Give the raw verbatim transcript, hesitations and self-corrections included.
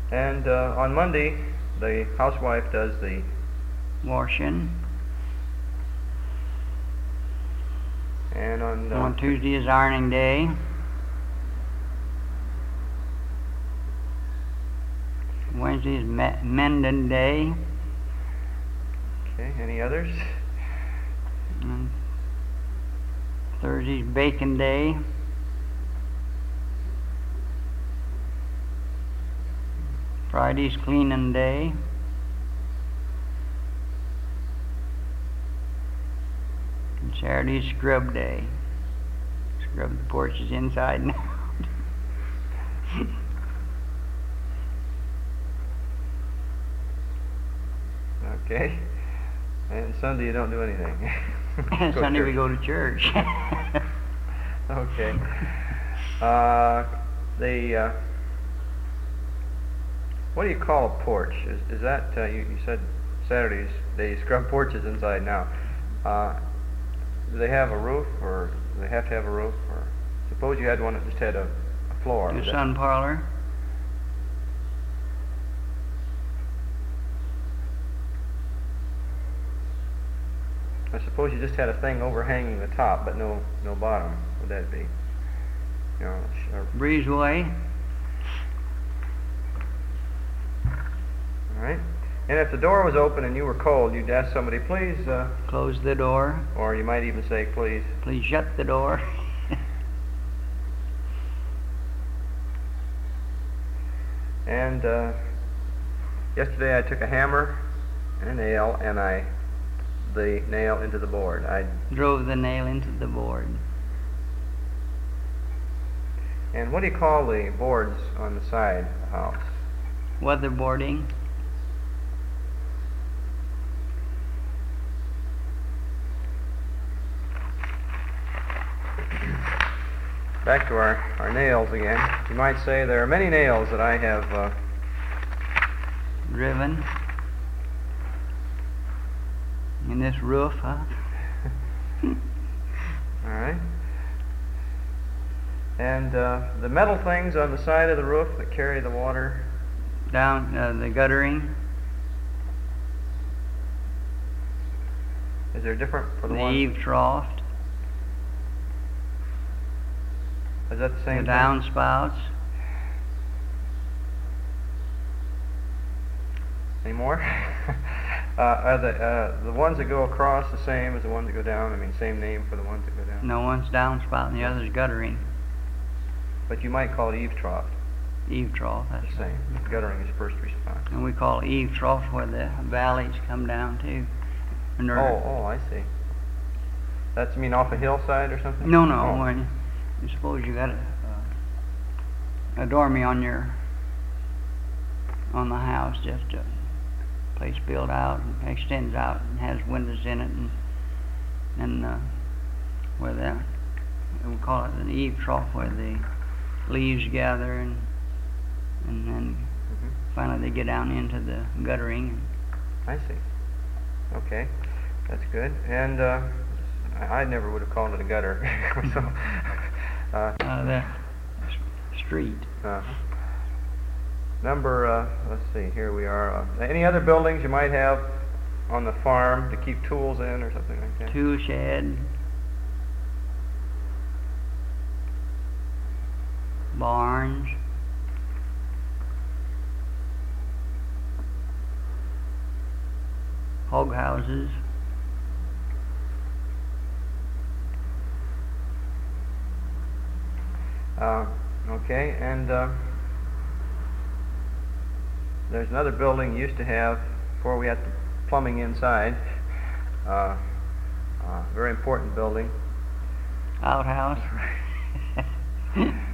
And uh, on Monday, the housewife does the washing. And on, uh, on Tuesday is ironing day. Wednesday is me- mending day. Okay, any others? And Thursday's baking day. Friday's cleaning day. And Saturday's scrub day. Scrub the porches inside and out. Okay. And Sunday you don't do anything. Sunday we go to church. Okay. Uh, the uh, what do you call a porch? Is, is that uh, you, you said Saturdays they scrub porches inside now? Uh, do they have a roof, or do they have to have a roof? Or suppose you had one that just had a, a floor. The sun parlor. I suppose you just had a thing overhanging the top, but no no bottom. Would that be? You know, a breezeway. All right. And if the door was open and you were cold, you'd ask somebody, please uh, close the door. Or you might even say, please. Please shut the door. And uh, yesterday I took a hammer and a nail and I the nail into the board. I drove the nail into the board. And what do you call the boards on the side of the house? Weatherboarding. Back to our, our nails again. You might say there are many nails that I have uh, driven in this roof, huh? All right. And uh, the metal things on the side of the roof that carry the water down, uh, the guttering. Is there different for the, the one? eave trough. Is that the same the thing? downspouts. Any more? uh, are the uh, the ones that go across the same as the ones that go down? I mean, same name for the ones that go down? No, one's downspout and the other's guttering. But you might call it eave trough. Eave trough, that's the same. Right. Guttering is first response. And we call eave trough where the valleys come down to. Oh, oh, I see. That's, you mean, off a hillside or something? No, no. Oh. When you suppose you got a, uh, a dormy on your on the house, just a place built out and extends out and has windows in it, and and uh, where that we call it an eave trough where the leaves gather and and then mm-hmm. finally they get down into the guttering. I see. Okay, that's good. And uh, I, I never would have called it a gutter. so, uh, uh, the street. Uh, number, uh, let's see, here we are. Uh, any other buildings you might have on the farm to keep tools in or something like that? Tool shed. Barns. Hog houses. Uh, okay, and uh, there's another building you used to have before we had the plumbing inside. Uh, uh, very important building. Outhouse.